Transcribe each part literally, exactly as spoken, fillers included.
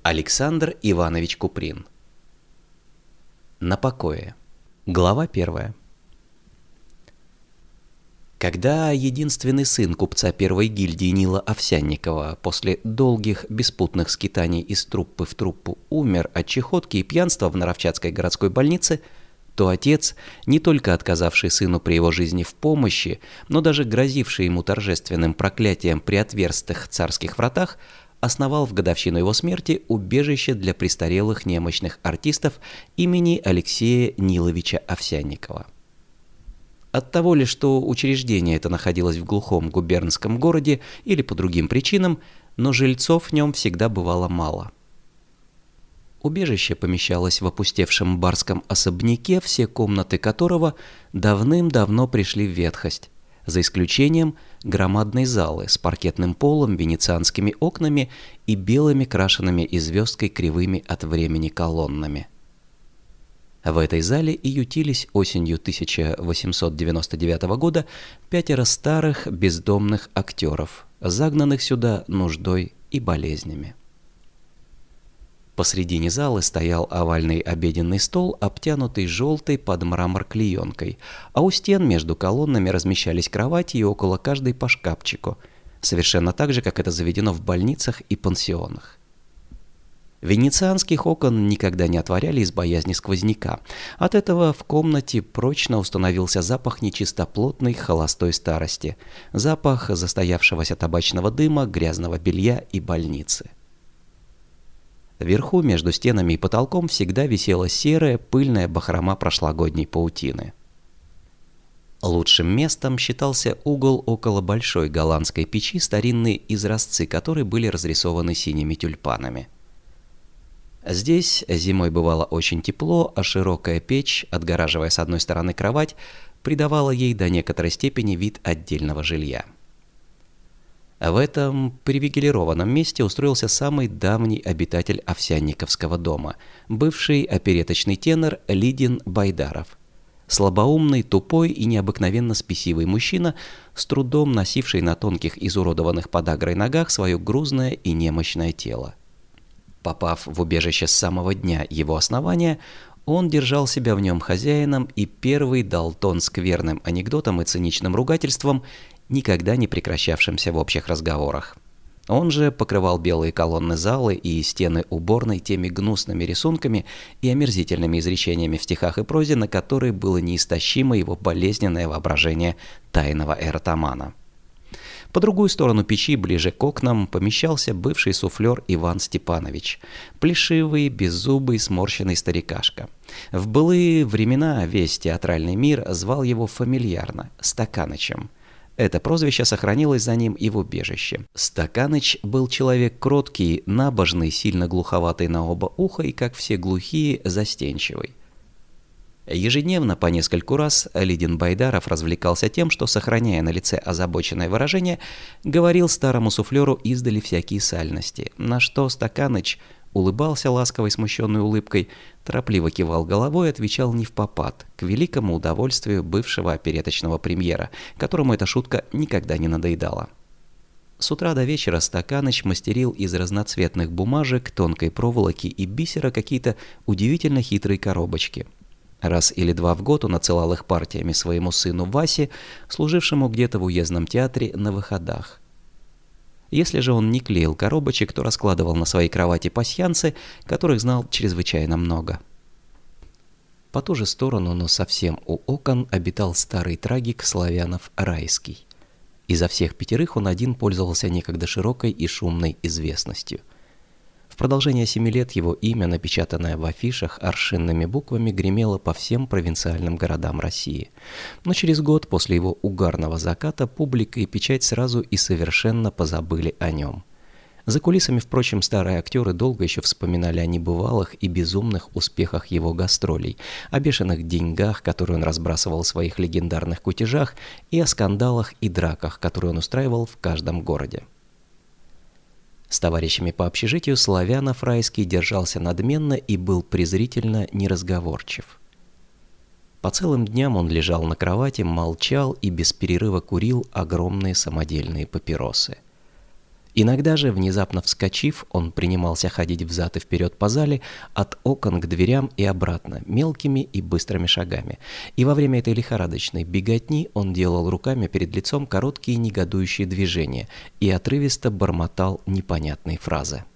Александр Иванович Куприн. На покое. Глава первая. Когда единственный сын купца первой гильдии Нила Овсянникова после долгих беспутных скитаний из труппы в труппу умер от чахотки и пьянства в Наровчатской городской больнице, то отец, не только отказавший сыну при его жизни в помощи, но даже грозивший ему торжественным проклятием при отверстых царских вратах, основал в годовщину его смерти убежище для престарелых немощных артистов имени Алексея Ниловича Овсянникова. От того ли, что учреждение это находилось в глухом губернском городе или по другим причинам, но жильцов в нем всегда бывало мало. Убежище помещалось в опустевшем барском особняке, все комнаты которого давным-давно пришли в ветхость, за исключением громадной залы с паркетным полом, венецианскими окнами и белыми крашенными и звездкой кривыми от времени колоннами. В этой зале и ютились осенью тысяча восемьсот девяносто девятого года пятеро старых бездомных актеров, загнанных сюда нуждой и болезнями. Посредине залы стоял овальный обеденный стол, обтянутый желтой под мрамор клеенкой, а у стен между колоннами размещались кровати и около каждой по шкафчику, совершенно так же, как это заведено в больницах и пансионах. Венецианских окон никогда не отворяли из боязни сквозняка. От этого в комнате прочно установился запах нечистоплотной холостой старости, запах застоявшегося табачного дыма, грязного белья и больницы. Вверху, между стенами и потолком, всегда висела серая пыльная бахрома прошлогодней паутины. Лучшим местом считался угол около большой голландской печи, старинные изразцы которой были разрисованы синими тюльпанами. Здесь зимой бывало очень тепло, а широкая печь, отгораживая с одной стороны кровать, придавала ей до некоторой степени вид отдельного жилья. В этом привилегированном месте устроился самый давний обитатель Овсянниковского дома, бывший опереточный тенор Лидин Байдаров. Слабоумный, тупой и необыкновенно спесивый мужчина, с трудом носивший на тонких изуродованных подагрой ногах свое грузное и немощное тело. Попав в убежище с самого дня его основания, он держал себя в нем хозяином и первый дал тон скверным анекдотам и циничным ругательствам, никогда не прекращавшимся в общих разговорах. Он же покрывал белые колонны залы и стены уборной теми гнусными рисунками и омерзительными изречениями в стихах и прозе, на которые было неистощимо его болезненное воображение тайного эротомана. По другую сторону печи, ближе к окнам, помещался бывший суфлер Иван Степанович, плешивый, беззубый, сморщенный старикашка. В былые времена весь театральный мир звал его фамильярно Стаканычем. Это прозвище сохранилось за ним и в убежище. Стаканыч был человек кроткий, набожный, сильно глуховатый на оба уха и, как все глухие, застенчивый. Ежедневно по нескольку раз Лидин Байдаров развлекался тем, что, сохраняя на лице озабоченное выражение, говорил старому суфлеру издали всякие сальности, на что Стаканыч улыбался ласковой смущенной улыбкой, торопливо кивал головой и отвечал невпопад, к великому удовольствию бывшего опереточного премьера, которому эта шутка никогда не надоедала. С утра до вечера Стаканыч мастерил из разноцветных бумажек, тонкой проволоки и бисера какие-то удивительно хитрые коробочки. Раз или два в год он отсылал их партиями своему сыну Васе, служившему где-то в уездном театре на выходах. Если же он не клеил коробочек, то раскладывал на своей кровати пасьянцы, которых знал чрезвычайно много. По ту же сторону, но совсем у окон, обитал старый трагик Славянов Райский. Изо всех пятерых он один пользовался некогда широкой и шумной известностью. В продолжение семи лет его имя, напечатанное в афишах аршинными буквами, гремело по всем провинциальным городам России. Но через год после его угарного заката публика и печать сразу и совершенно позабыли о нем. За кулисами, впрочем, старые актеры долго еще вспоминали о небывалых и безумных успехах его гастролей, о бешеных деньгах, которые он разбрасывал в своих легендарных кутежах, и о скандалах и драках, которые он устраивал в каждом городе. С товарищами по общежитию Славянов Райский держался надменно и был презрительно неразговорчив. По целым дням он лежал на кровати, молчал и без перерыва курил огромные самодельные папиросы. Иногда же, внезапно вскочив, он принимался ходить взад и вперед по зале, от окон к дверям и обратно, мелкими и быстрыми шагами. И во время этой лихорадочной беготни он делал руками перед лицом короткие негодующие движения и отрывисто бормотал непонятные фразы.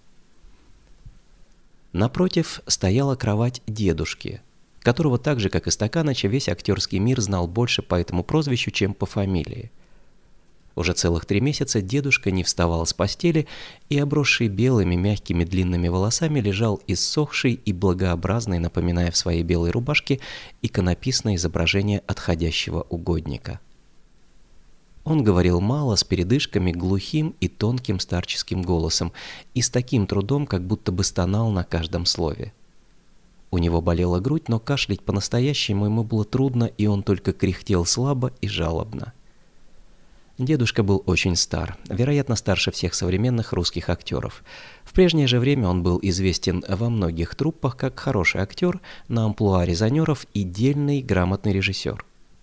Напротив стояла кровать дедушки, которого так же, как и Стаканыча, весь актерский мир знал больше по этому прозвищу, чем по фамилии. Уже целых три месяца дедушка не вставал с постели и, обросший белыми мягкими длинными волосами, лежал иссохший и благообразный, напоминая в своей белой рубашке иконописное изображение отходящего угодника. Он говорил мало, с передышками, глухим и тонким старческим голосом и с таким трудом, как будто бы стонал на каждом слове. У него болела грудь, но кашлять по-настоящему ему было трудно, и он только кряхтел слабо и жалобно. Дедушка был очень стар, вероятно, старше всех современных русских актеров. В прежнее же время он был известен во многих труппах как хороший актер на амплуа резонеров и дельный, грамотный режиссер.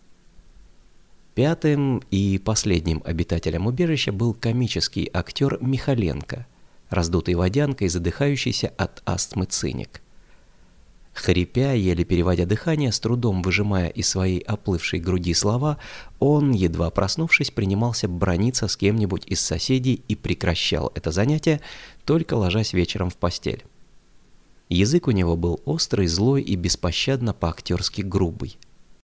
Пятым и последним обитателем убежища был комический актер Михаленко, раздутый водянкой, задыхающийся от астмы циник. Хрипя, еле переводя дыхание, с трудом выжимая из своей оплывшей груди слова, он, едва проснувшись, принимался браниться с кем-нибудь из соседей и прекращал это занятие, только ложась вечером в постель. Язык у него был острый, злой и беспощадно по-актерски грубый.